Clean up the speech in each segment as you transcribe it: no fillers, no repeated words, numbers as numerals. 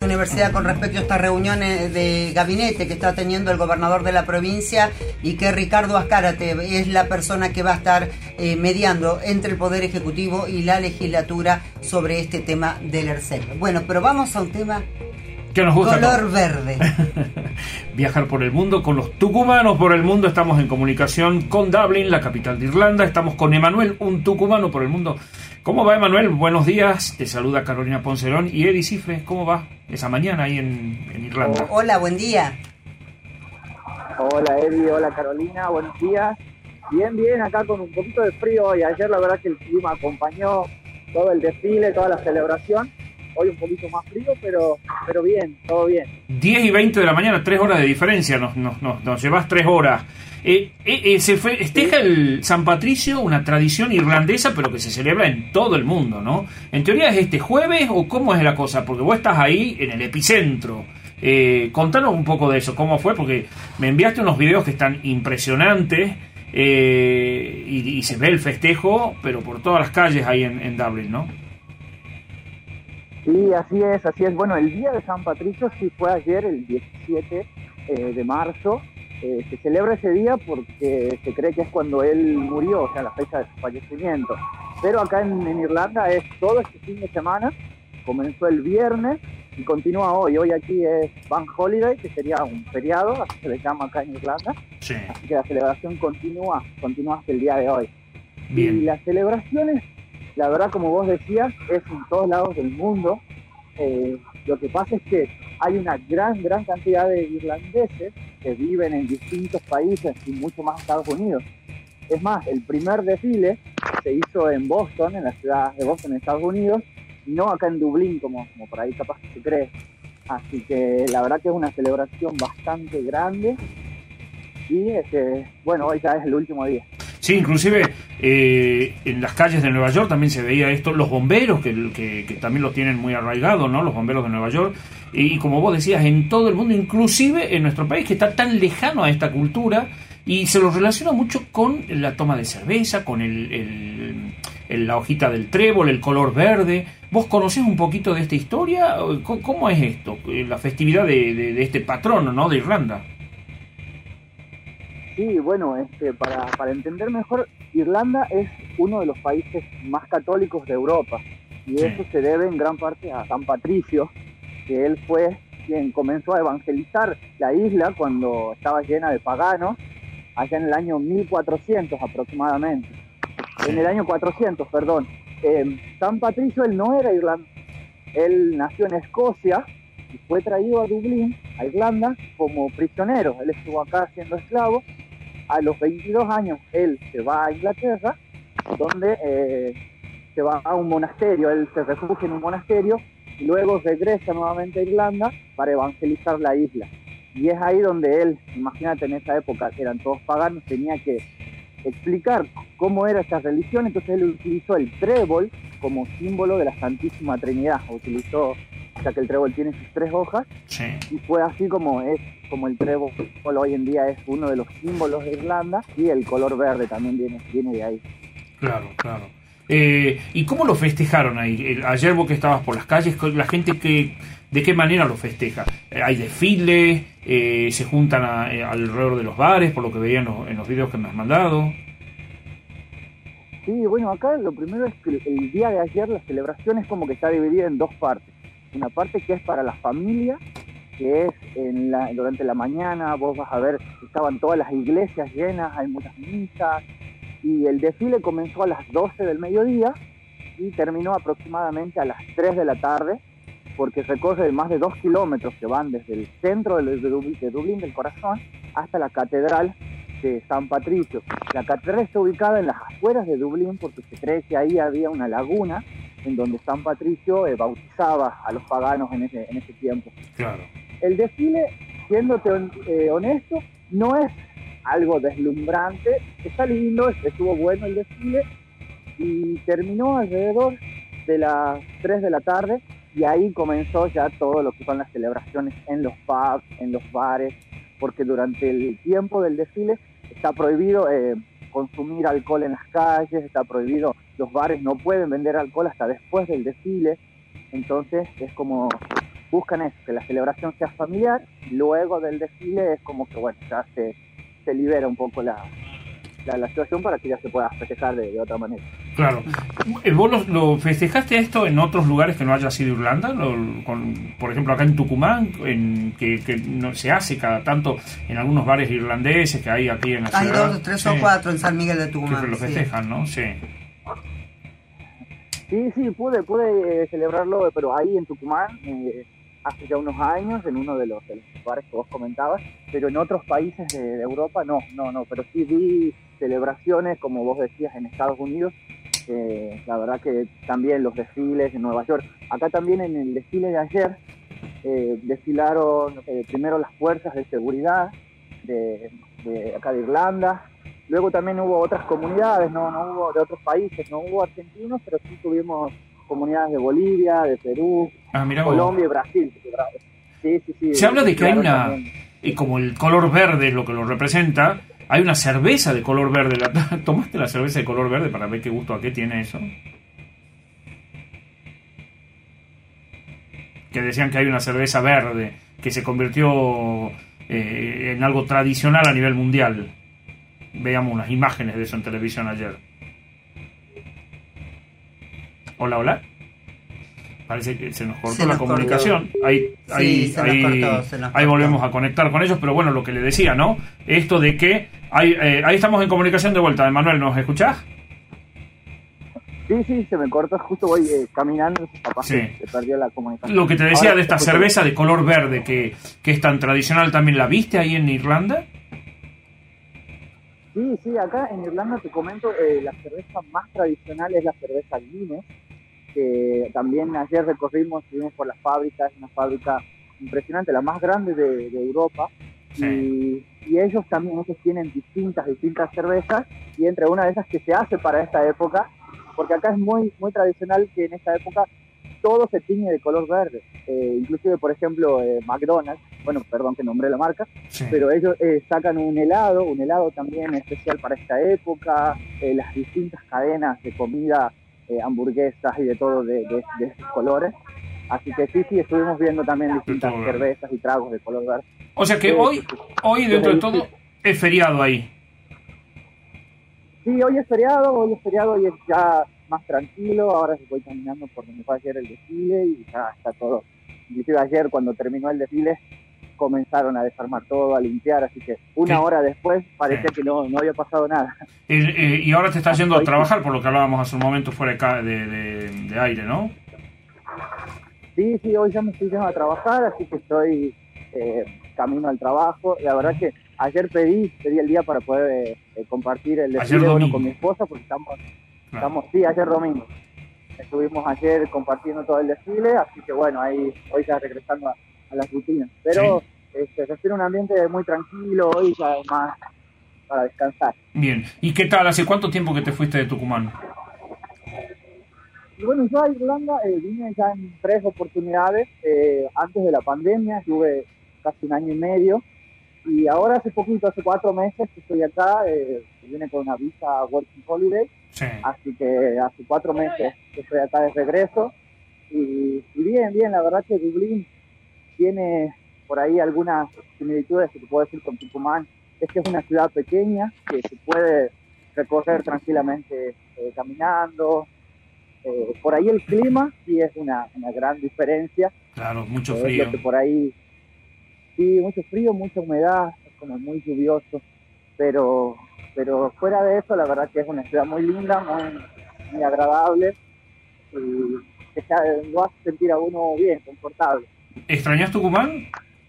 universidad con respecto a estas reuniones de gabinete que está teniendo el gobernador de la provincia y que Ricardo Azcárate es la persona que va a estar mediando entre el Poder Ejecutivo y la legislatura sobre este tema del ERCEP. Bueno, pero vamos a un tema que nos gusta color verde. Viajar por el mundo con los tucumanos por el mundo. Estamos en comunicación con Dublín, la capital de Irlanda. Estamos con Emanuel, un tucumano por el mundo. ¿Cómo va, Emanuel? Buenos días. Te saluda Carolina Poncerón y Edi Cifre. ¿Cómo va esa mañana ahí en Irlanda? Hola, buen día. Hola, Edi. Hola, Carolina. Buenos días. Bien, acá con un poquito de frío hoy. Ayer la verdad que el clima acompañó todo el desfile, toda la celebración. Hoy un poquito más frío, pero bien, todo bien. 10 y 20 de la mañana, 3 horas de diferencia, nos llevas 3 horas. Se festeja el San Patricio, una tradición irlandesa, pero que se celebra en todo el mundo, ¿no? En teoría es este jueves, ¿o cómo es la cosa? Porque vos estás ahí en el epicentro. Contanos un poco de eso, ¿cómo fue? Porque me enviaste unos videos que están impresionantes, y se ve el festejo, pero por todas las calles ahí en Dublín, ¿no? Sí, así es. Bueno, el día de San Patricio sí fue ayer, el 17 de marzo. Se celebra ese día porque se cree que es cuando él murió, o sea, la fecha de su fallecimiento. Pero acá en Irlanda es todo este fin de semana. Comenzó el viernes y continúa hoy. Hoy aquí es Bank Holiday, que sería un feriado, así se le llama acá en Irlanda. Sí. Así que la celebración continúa hasta el día de hoy. Bien. Y las celebraciones, la verdad, como vos decías, es en todos lados del mundo. Lo que pasa es que hay una gran cantidad de irlandeses que viven en distintos países y mucho más Estados Unidos. Es más, el primer desfile se hizo en Boston, en la ciudad de Boston, en Estados Unidos, y no acá en Dublín, como por ahí capaz que se cree. Así que la verdad que es una celebración bastante grande y bueno, hoy ya es el último día. Sí, inclusive en las calles de Nueva York también se veía esto, los bomberos que también lo tienen muy arraigado, ¿no? Los bomberos de Nueva York, y como vos decías, en todo el mundo, inclusive en nuestro país, que está tan lejano a esta cultura, y se lo relaciona mucho con la toma de cerveza, con la hojita del trébol, el color verde. ¿Vos conocés un poquito de esta historia? ¿Cómo es esto? La festividad de este patrono, ¿no?, de Irlanda. Sí, bueno, para entender mejor, Irlanda es uno de los países más católicos de Europa, y eso se debe en gran parte a San Patricio, que él fue quien comenzó a evangelizar la isla cuando estaba llena de paganos, allá en el año 1400 aproximadamente. En el año 400, perdón. San Patricio, él no era irlandés, él nació en Escocia y fue traído a Dublín, a Irlanda, como prisionero. Él estuvo acá siendo esclavo. A los 22 años él se va a Inglaterra, donde se va a un monasterio. Él se refugia en un monasterio y luego regresa nuevamente a Irlanda para evangelizar la isla. Y es ahí donde él, imagínate, en esa época eran todos paganos, tenía que explicar cómo era esta religión. Entonces él utilizó el trébol como símbolo de la Santísima Trinidad. Ya que el trébol tiene sus 3 hojas, sí. Y fue así como el trébol hoy en día es uno de los símbolos de Irlanda, y el color verde también viene de ahí. Claro. ¿Y cómo lo festejaron ahí? Ayer vos que estabas por las calles, la gente ¿de qué manera lo festeja? ¿Hay desfiles? ¿Se juntan alrededor de los bares, por lo que veían en los videos que me has mandado? Sí, bueno, acá lo primero es que el día de ayer la celebración es como que está dividida en 2 partes. Una parte que es para la familia, que es durante la mañana. Vos vas a ver que estaban todas las iglesias llenas, hay muchas misas, y el desfile comenzó a las 12 del mediodía y terminó aproximadamente a las 3 de la tarde, porque recorre más de 2 kilómetros que van desde el centro de Dublín, del corazón, hasta la catedral de San Patricio. La catedral está ubicada en las afueras de Dublín porque se cree que ahí había una laguna en donde San Patricio bautizaba a los paganos en ese tiempo. Claro. El desfile, siéndote honesto, no es algo deslumbrante. Está lindo, estuvo bueno el desfile, y terminó alrededor de las 3 de la tarde, y ahí comenzó ya todo lo que son las celebraciones en los pubs, en los bares, porque durante el tiempo del desfile está prohibido consumir alcohol en las calles, está prohibido, los bares no pueden vender alcohol hasta después del desfile. Entonces es como buscan eso, que la celebración sea familiar. Luego del desfile es como que, bueno, ya se libera un poco la situación para que ya se pueda festejar de otra manera. Claro. ¿Vos lo festejaste esto en otros lugares que no haya sido Irlanda? Por ejemplo, acá en Tucumán, que no, se hace cada tanto en algunos bares irlandeses que hay aquí en la ciudad. Hay 2, 3 o 4 en San Miguel de Tucumán. Que lo festejan, ¿no? Sí. Sí, pude celebrarlo, pero ahí en Tucumán, hace ya unos años, en uno de los bares que vos comentabas, pero en otros países de Europa no, pero sí vi celebraciones, como vos decías, en Estados Unidos. La verdad que también los desfiles en Nueva York. Acá también en el desfile de ayer desfilaron primero las fuerzas de seguridad de acá de Irlanda. Luego también hubo otras comunidades, no hubo de otros países, no hubo argentinos, pero sí tuvimos comunidades de Bolivia, de Perú, Colombia y Brasil. Sí. Se habla de que hay una, y como el color verde es lo que lo representa, hay una cerveza de color verde. ¿Tomaste la cerveza de color verde para ver qué gusto a qué tiene eso? Que decían que hay una cerveza verde que se convirtió en algo tradicional a nivel mundial. Veamos unas imágenes de eso en televisión ayer. Hola. Parece que se nos cortó la comunicación. Ahí volvemos a conectar con ellos, pero bueno, lo que le decía, ¿no? Esto de que ahí estamos en comunicación de vuelta. Manuel, ¿nos escuchás? Sí, se me cortó, justo voy caminando, capaz que se perdió la comunicación. Lo que te decía de esta cerveza de color verde que es tan tradicional, ¿también la viste ahí en Irlanda? Sí, acá en Irlanda te comento, la cerveza más tradicional es la cerveza Guinness, que también ayer estuvimos por las fábricas, es una fábrica impresionante, la más grande de Europa, sí. Y ellos tienen distintas cervezas, y entre una de esas que se hace para esta época, porque acá es muy, muy tradicional que en esta época todo se tiñe de color verde, inclusive por ejemplo McDonald's, bueno, perdón que nombré la marca, sí. Pero ellos sacan un helado también especial para esta época, las distintas cadenas de comida, hamburguesas y de todo de estos colores. Así que sí, estuvimos viendo también distintas cervezas y tragos de color verde. O sea que hoy dentro de todo es feriado ahí. Sí, hoy es feriado y es ya más tranquilo. Ahora voy caminando por donde fue ayer el desfile y ya está todo. Inclusive ayer cuando terminó el desfile comenzaron a desarmar todo, a limpiar, así que una hora después parecía que no había pasado nada. Y ahora te estás yendo a trabajar, por lo que hablábamos hace un momento fuera de aire, ¿no? Sí, hoy ya me estoy yendo a trabajar, así que estoy camino al trabajo. La verdad que ayer pedí el día para poder compartir el desfile con mi esposa, porque estamos ayer domingo. Estuvimos ayer compartiendo todo el desfile, así que bueno, hoy ya regresando a las rutinas. Pero se respira un ambiente muy tranquilo, hoy ya es más para descansar. Bien, ¿y qué tal? ¿Hace cuánto tiempo que te fuiste de Tucumán? Y bueno, yo a Irlanda vine ya en 3 oportunidades. Antes de la pandemia estuve casi 1 año y medio. Y ahora hace 4 meses que estoy acá, vine con una visa Working Holiday. Sí. Así que hace 4 meses que estoy acá de regreso. Y bien, la verdad que Dublín tiene por ahí algunas similitudes que te puedo decir con Tucumán. Es que es una ciudad pequeña que se puede recorrer tranquilamente caminando. Por ahí el clima sí es una gran diferencia. Claro, mucho frío. Que por ahí, sí, mucho frío, mucha humedad, es como muy lluvioso. Pero fuera de eso, la verdad que es una ciudad muy linda, muy agradable. Y que lo hace sentir a uno bien, confortable. ¿Extrañas Tucumán?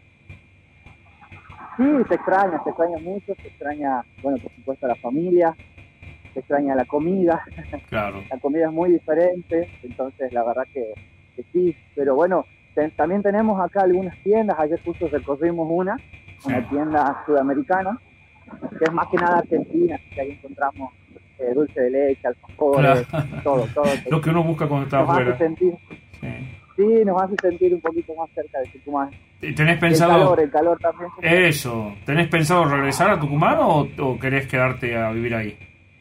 Sí, se extraña mucho, se extraña, bueno, por supuesto, la familia, se extraña la comida. Claro. La comida es muy diferente, entonces la verdad que sí, pero bueno, también tenemos acá algunas tiendas. Ayer justo recorrimos una tienda sudamericana, que es más que nada argentina, que ahí encontramos dulce de leche, alfajores, todo. Lo que uno busca cuando está afuera. Sí, nos hace sentir un poquito más cerca de Tucumán. ¿Tenés pensado? El calor también. Eso. ¿Tenés pensado regresar a Tucumán o querés quedarte a vivir ahí?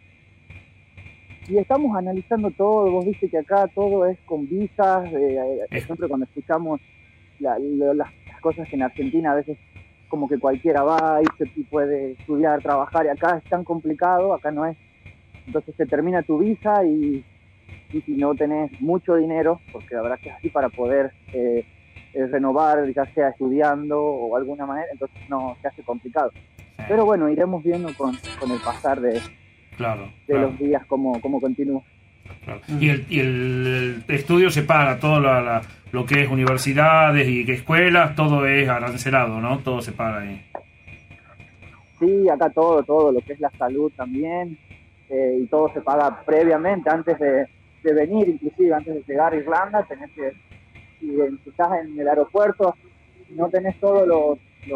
Y estamos analizando todo. Vos viste que acá todo es con visas. Siempre cuando escuchamos las cosas que en Argentina a veces como que cualquiera va y puede estudiar, trabajar, y acá es tan complicado, acá no es. Entonces se termina tu visa y si no tenés mucho dinero, porque la verdad que es así, para poder renovar, ya sea estudiando o alguna manera, entonces no, se hace complicado. Sí. Pero bueno, iremos viendo con el pasar de los días cómo continúa. Claro. Y el estudio se paga, todo lo que es universidades y que escuelas, todo es arancelado, ¿no? Todo se paga ahí. Sí, acá todo lo que es la salud también, y todo se paga previamente, antes de venir, inclusive antes de llegar a Irlanda, tenés que, si estás en el aeropuerto, no tenés todos los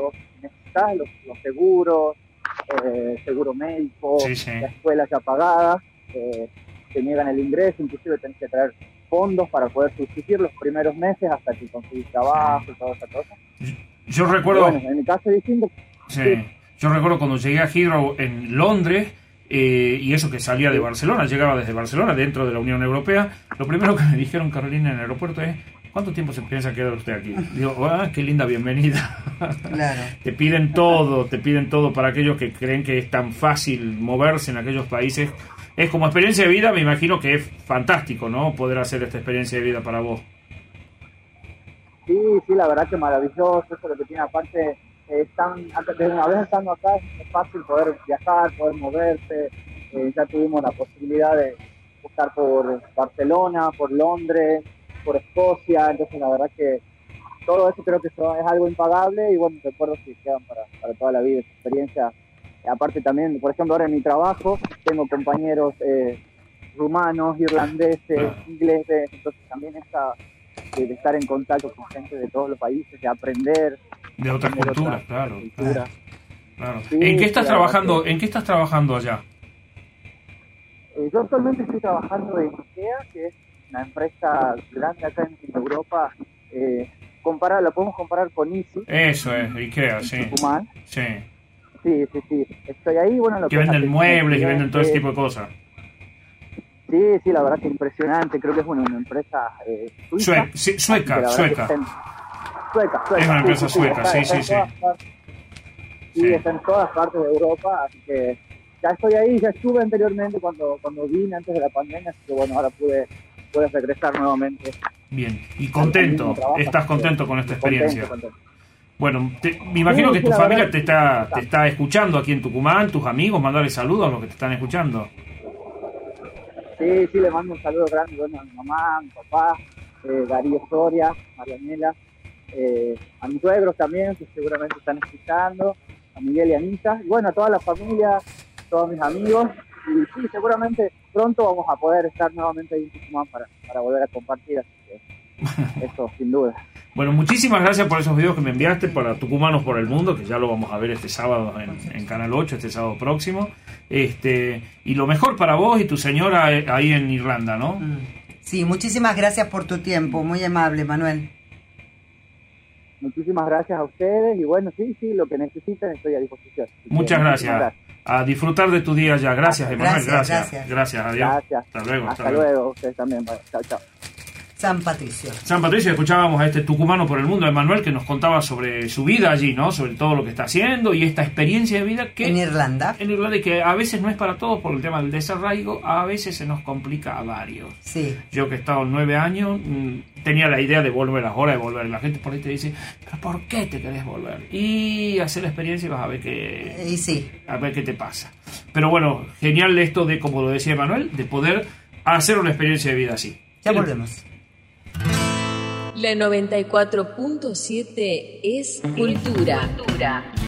seguros, seguro médico, la escuela ya pagada, te niegan el ingreso, inclusive tenés que traer fondos para poder subsistir los primeros meses hasta que conseguís trabajo y toda esa cosa. Yo recuerdo... Bueno, en mi caso es distinto. Sí. Yo recuerdo cuando llegué a Heathrow en Londres, y eso que salía de Barcelona, llegaba desde Barcelona, dentro de la Unión Europea, lo primero que me dijeron, Carolina, en el aeropuerto es: ¿cuánto tiempo se piensa quedar usted aquí? Digo, qué linda bienvenida. Claro. Te piden todo para aquellos que creen que es tan fácil moverse en aquellos países. Es como experiencia de vida, me imagino que es fantástico, ¿no? Poder hacer esta experiencia de vida para vos. Sí, la verdad que maravilloso, eso lo que tiene aparte, una vez estando acá es fácil poder viajar, poder moverse, ya tuvimos la posibilidad de estar por Barcelona, por Londres, por Escocia, entonces la verdad que todo eso creo que es algo impagable, y bueno, recuerdos que quedan para toda la vida, esa experiencia. Aparte también, por ejemplo, ahora en mi trabajo tengo compañeros rumanos, irlandeses, ingleses, entonces también de estar en contacto con gente de todos los países, de aprender de otras culturas, claro. Sí, ¿En qué estás trabajando? ¿En qué estás trabajando allá? Yo actualmente estoy trabajando en IKEA, que es una empresa grande acá en Europa. La podemos comparar con Easy. Eso es, IKEA, sí. Tucumán. Sí. Sí. Estoy ahí, bueno, que venden muebles y venden todo ese tipo de cosas. Sí, la verdad que impresionante. Creo que es una empresa sueca. Sueca. Es una empresa sueca, sí. Sí, está en todas partes de Europa, así que ya estoy ahí. Ya estuve anteriormente cuando vine antes de la pandemia, así que bueno, ahora pude regresar nuevamente. Bien, y contento, ¿estás contento con esta experiencia? Contento. Bueno, me imagino que tu familia te está escuchando aquí en Tucumán, tus amigos, mandarle saludos a los que te están escuchando. Sí, le mando un saludo grande, bueno, a mi mamá, a mi papá, Darío Soria, Marianela, a mis suegros también, que seguramente están escuchando, a Miguel y Anita, y bueno, a toda la familia, todos mis amigos, y sí, seguramente pronto vamos a poder estar nuevamente ahí en Tucumán para volver a compartir, así que eso sin duda. Bueno, muchísimas gracias por esos videos que me enviaste para Tucumanos por el Mundo, que ya lo vamos a ver este sábado en Canal 8, este sábado próximo. Y lo mejor para vos y tu señora ahí en Irlanda, ¿no? Sí, muchísimas gracias por tu tiempo, muy amable, Manuel. Muchísimas gracias a ustedes, y bueno, sí, lo que necesiten estoy a disposición. Muchas gracias. A disfrutar de tu día ya. Gracias, Emanuel. Gracias, adiós. Gracias. Hasta luego. Ustedes también. Chao. San Patricio, escuchábamos a este tucumano por el mundo, Emanuel, que nos contaba sobre su vida allí, ¿no? Sobre todo lo que está haciendo y esta experiencia de vida que... En Irlanda, y que a veces no es para todos por el tema del desarraigo, a veces se nos complica a varios. Sí. Yo que he estado 9 años, tenía la idea de volver, las horas de volver. La gente por ahí te dice, ¿pero por qué te querés volver? Y hacer la experiencia y vas a ver a ver qué te pasa. Pero bueno, genial esto de, como lo decía Emanuel, de poder hacer una experiencia de vida así. Ya volvemos. La 94.7 es cultura.